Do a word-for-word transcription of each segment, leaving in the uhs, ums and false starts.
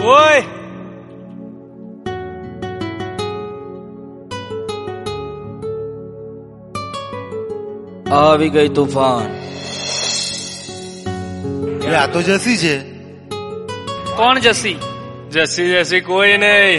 ओए આવી ગઈ તूफान। આ તો જસી છે। કોણ જસી? जैसी जैसी कोई नहीं।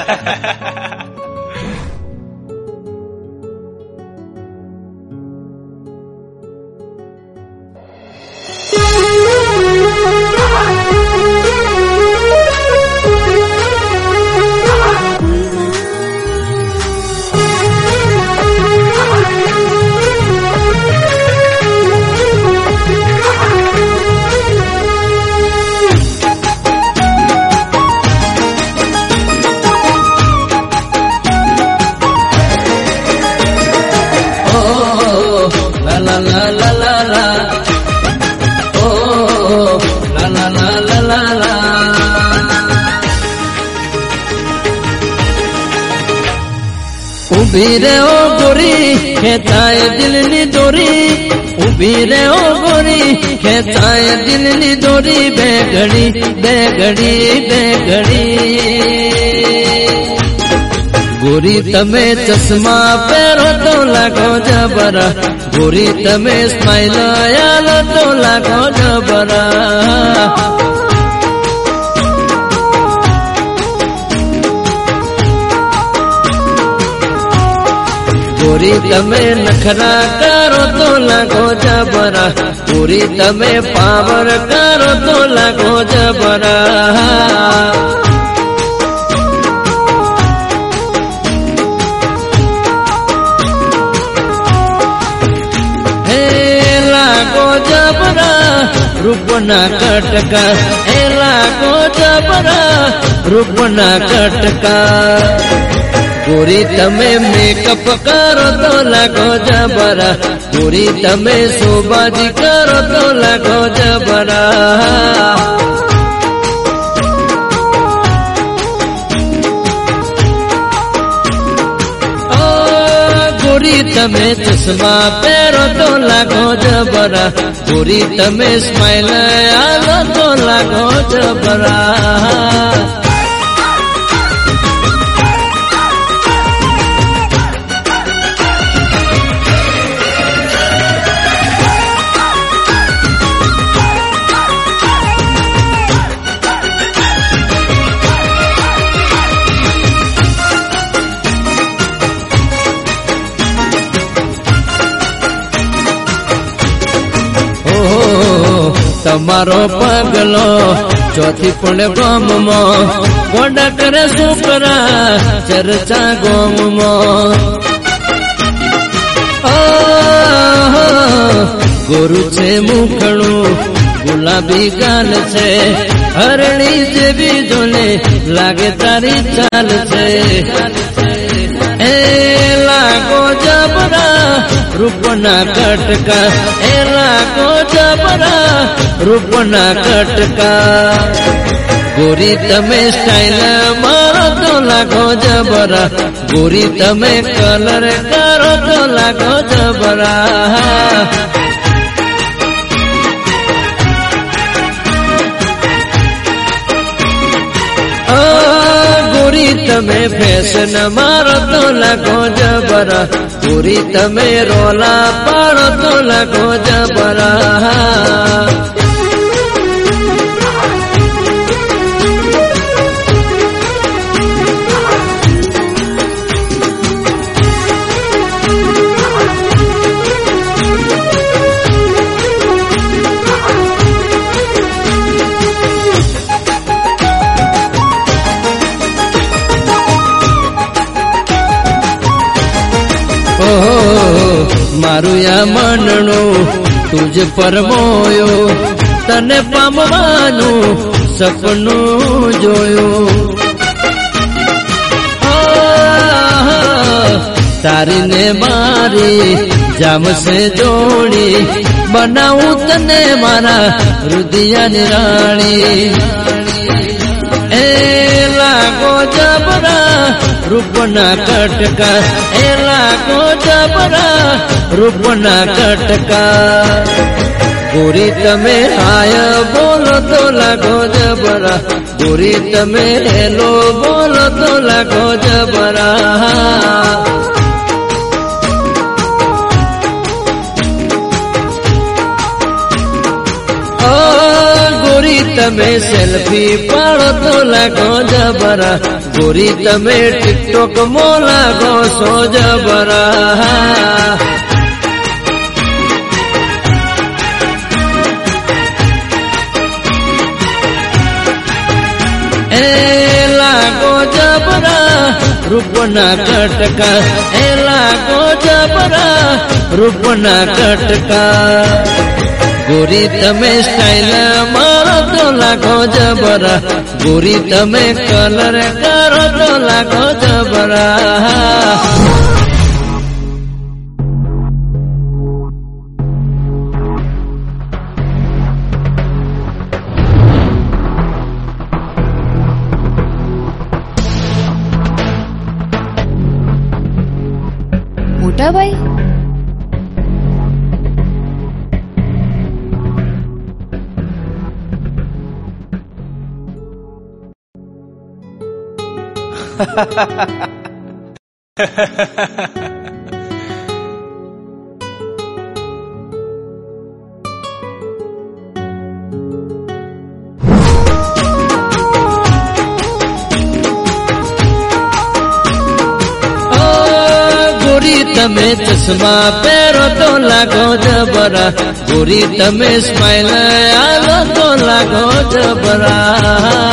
उभी रे ओ गोरी खेताए दिल नी डोरी, उभी रे ओ गोरी खेताए दिल नी डोरी, बेगड़ी बेगड़ी बेगड़ी। गोरी तमे चश्मा पहरो तो लागो जबरा, गोरी तमे स्माइल आलो तो लागो जबरा। गोरी तमे नखरा करो तो लागो जबरा, गोरी तमे पावर करो तो लागो जबरा। हे लागो जबरा रूपना कटका, हे लागो जबरा रूपना कटका। गोरी तमे मेकअप करो तो लागो जबरा, गोरी तमे शोबाजी करो तो लागो जबरा। ओ गोरी तमे चश्मा पहरो तो लागो जबरा, गोरी तमे स्माइल आलो तो लागो जबरा। तमारो पगलो चौथी पुण्य गोम मो, गोडा करे सुपरा चर्चा गोम मो। गोरु छे मुखड़ू गुलाबी गाल छे, हरणी जेवी जोने लागे तारी चाल छे। ए लागो जबरा रूपना कटका, ए लागो जबरा रूपना कटका। गोरी तमे स्टाइल मारो तो लागो जबरा, गोरी तमे कलर करो तो लागो जबरा। गोरी तमे फैशन मारो तो लागो जबरा, गोरी तमे रोला पारो तो लागो जबरा। मारू या मनणो तुझ पर मोयो, तने पामवानु सपनु जोयो। तारी ने मारी जाम से जोड़ी, बनाऊं तने मारा हृदय निराणी। ए लागो जबरा रूपना कटका, ए लागो जबरा रूपना कटका। गोरी तमे हाय बोलो तो लागो जबरा, गोरी तमे हेलो बोलो तो लागो जबरा। गोरी तमे सेल्फी पाड़ो तो लागो जबरा, गोरी तमे टिकटॉक मो लागो सो जबरा। ए लागो जबरा रूपना कटका, ए लागो जबरा रूपना कटका। गोरी तमे स्टाइल मारो तो लागो जबरा, गोरी तमे कलर करो तो लागो जबरा। मोटा भाई गोरी तमे चश्मा पेरो तो लागो जबरा, गोरी तमे स्माइल आलो तो लागो जबरा।